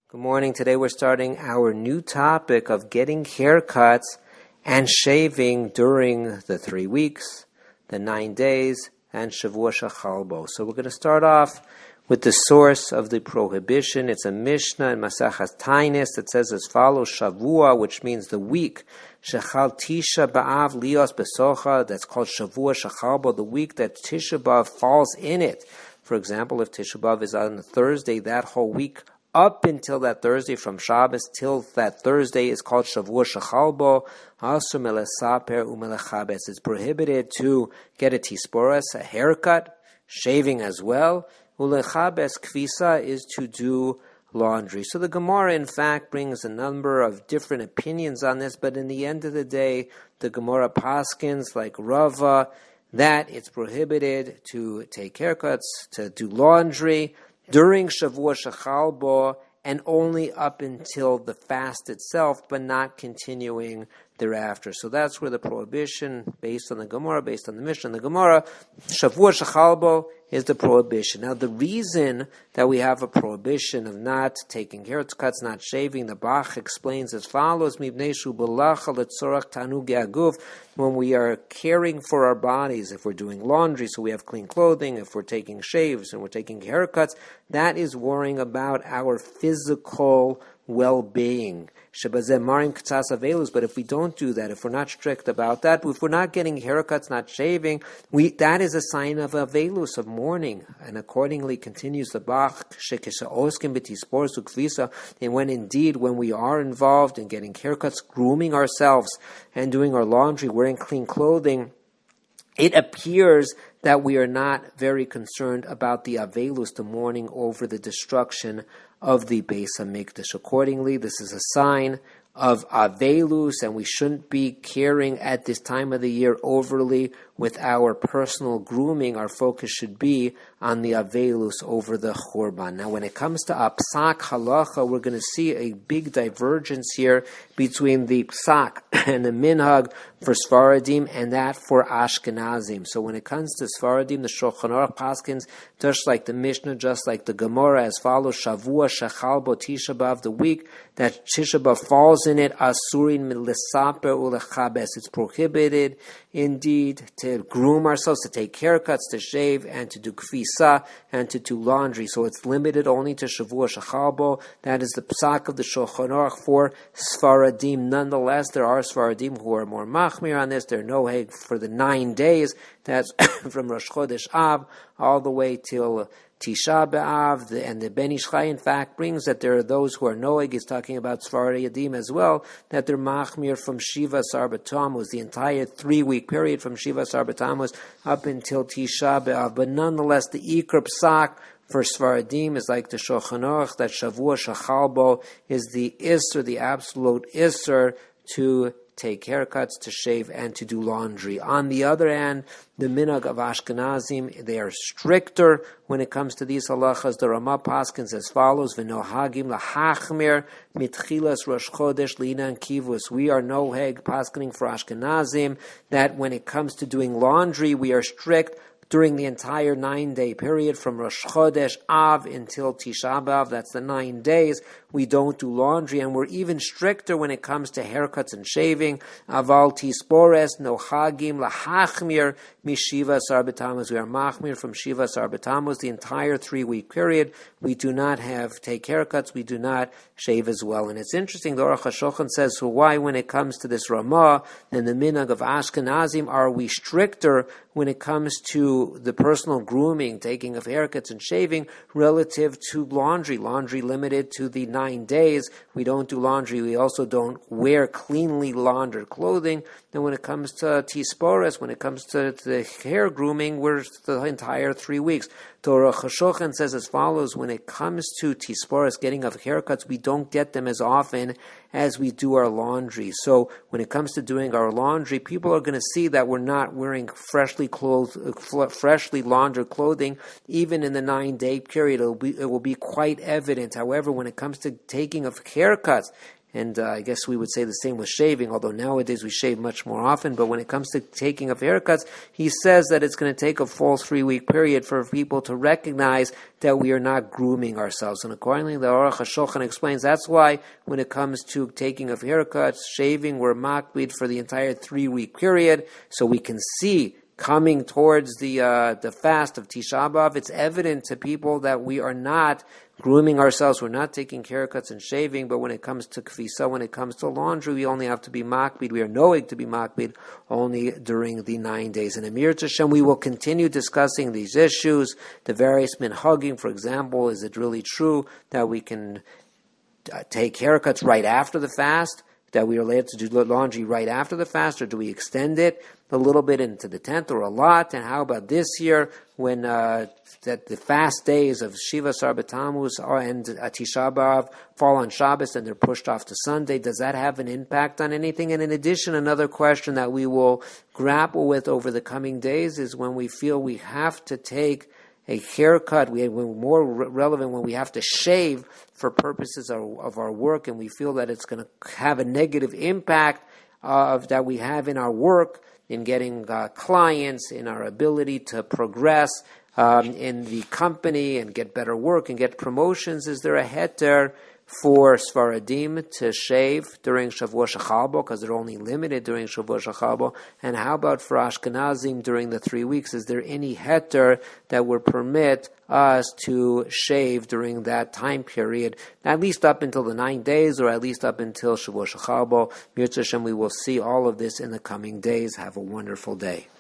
Good morning. Today we're starting our new topic of getting haircuts and shaving during the 3 weeks, the 9 days, and Shavua Shechalbo. So we're going to start off with the source of the prohibition. It's a Mishnah in Masechas Tainis that says as follows: Shavua, which means the week, Shechal Tisha B'Av Lios Besocha, that's called Shavua Shechalbo, the week that Tisha B'Av falls in it. For example, if Tisha B'Av is on a Thursday, that whole week up until that Thursday, from Shabbos till that Thursday, is called Shavua Shechalbo. Asur melesaper umelechabes. It's prohibited to get a tisporas, a haircut, shaving as well. Ulechabes kvisa is to do laundry. So the Gemara, in fact, brings a number of different opinions on this, but in the end of the day, the Gemara paskins, like Rava, that it's prohibited to take haircuts, to do laundry during Shavua Shechalbo, and only up until the fast itself, but not continuing thereafter. So that's where the prohibition, based on the Gemara, based on the Mishnah, the Gemara, Shavua Shechalbo is the prohibition. Now, the reason that we have a prohibition of not taking haircuts, not shaving, the Bach explains as follows: when we are caring for our bodies, if we're doing laundry, so we have clean clothing, if we're taking shaves and we're taking haircuts, that is worrying about our physical well-being. But if we don't do that, if we're not strict about that, if we're not getting haircuts, not shaving, that is a sign of avelus, of mourning. And accordingly continues the Bach, and when we are involved in getting haircuts, grooming ourselves, and doing our laundry, wearing clean clothing, it appears that we are not very concerned about the avelus, the mourning over the destruction of the Beis HaMikdash. Accordingly, this is a sign of avelus, and we shouldn't be caring at this time of the year overly with our personal grooming. Our focus should be on the avelus over the churban. Now, when it comes to psak halacha, we're going to see a big divergence here between the psak and the minhag for Sfaradim and that for Ashkenazim. So when it comes to Sfaradim, the Shulchan Aruch paskins, just like the Mishnah, just like the Gemara, as follows: Shavua Shechalbo Tisha B'Av, the week that Tisha B'Av falls in it, Asurin Milesaper Ulechabes. It's prohibited indeed to groom ourselves, to take haircuts, to shave, and to do kfisa, and to do laundry. So it's limited only to Shavua Shechalbo. That is the psak of the Shulchan Aruch for Sfaradim. Nonetheless, there are Sfaradim who are more machmir on this. They're noheg for the 9 days. That's from Rosh Chodesh Av all the way till Tisha B'Av, and the Ben Ish Chai, in fact, brings that there are those who are noeg, is talking about Sfaradim as well, that they're machmir from Shiva Sarba Tammuz, the entire 3-week period from Shiva Sarba Tammuz up until Tisha B'Av. But nonetheless, the Ikar Psak for Sfaradim is like the Shulchan Aruch, that Shavua Shechalbo is the Isser, the absolute Isser, to take haircuts, to shave, and to do laundry. On the other hand, the minhag of Ashkenazim, they are stricter when it comes to these halachas. The Ramah paskins as follows: V'nohagim lahachmir mitchilas Rosh Chodesh linan kivus. We are noheg paskining for Ashkenazim that when it comes to doing laundry, we are strict during the entire 9-day period from Rosh Chodesh Av until Tisha B'Av. That's the 9 days. We don't do laundry, and we're even stricter when it comes to haircuts and shaving. Aval tispores no hagim lahachmir mishiva sar b'tammuz. We are machmir from Shiva sar b'tammuz, the entire 3-week period. We do not take haircuts. We do not shave as well. And it's interesting, the Aruch HaShulchan says, so why, when it comes to this Ramah and the minhag of Ashkenazim, are we stricter when it comes to the personal grooming, taking of haircuts and shaving, relative to laundry? Laundry limited to the 9 days. We don't do laundry. We also don't wear cleanly laundered clothing. And when it comes to tisporas, when it comes to the hair grooming, we're the entire 3 weeks. Torah HaShulchan says as follows: when it comes to tisporas, getting of haircuts, we don't get them as often as we do our laundry. So when it comes to doing our laundry, people are going to see that we're not wearing freshly laundered clothing, even in the 9-day period. It will be quite evident. However, when it comes to taking of haircuts and I guess we would say the same with shaving, although nowadays we shave much more often. But when it comes to taking of haircuts, he says that it's going to take a full 3-week period for people to recognize that we are not grooming ourselves. And accordingly, the Aruch HaShulchan explains that's why when it comes to taking of haircuts, shaving, we're makbid for the entire 3-week period, so we can see coming towards the fast of Tisha B'Av, it's evident to people that we are not grooming ourselves, we're not taking haircuts and shaving, but when it comes to kfisa, when it comes to laundry, we only have to be makbid, we are knowing to be makbid only during the 9 days. And Amir Tashem, we will continue discussing these issues, the various minhagim, for example, is it really true that we can take haircuts right after the fast? That we are allowed to do laundry right after the fast, or do we extend it a little bit into the 10th or a lot? And how about this year when that the fast days of Shiva Sar B'Tammuz and Tisha B'Av fall on Shabbos and they're pushed off to Sunday? Does that have an impact on anything? And in addition, another question that we will grapple with over the coming days is when we feel we have to take a haircut, we're more relevant when we have to shave for purposes of our work, and we feel that it's going to have a negative impact that we have in our work, in getting clients, in our ability to progress in the company and get better work and get promotions. Is there a heter for Sfaradim to shave during Shavua Shechal Bo, because they're only limited during Shavua Shechal Bo? And how about for Ashkenazim during the 3 weeks? Is there any heter that would permit us to shave during that time period, at least up until the 9 days, or at least up until Shavua Shechal Bo? Mirza Hashem, we will see all of this in the coming days. Have a wonderful day.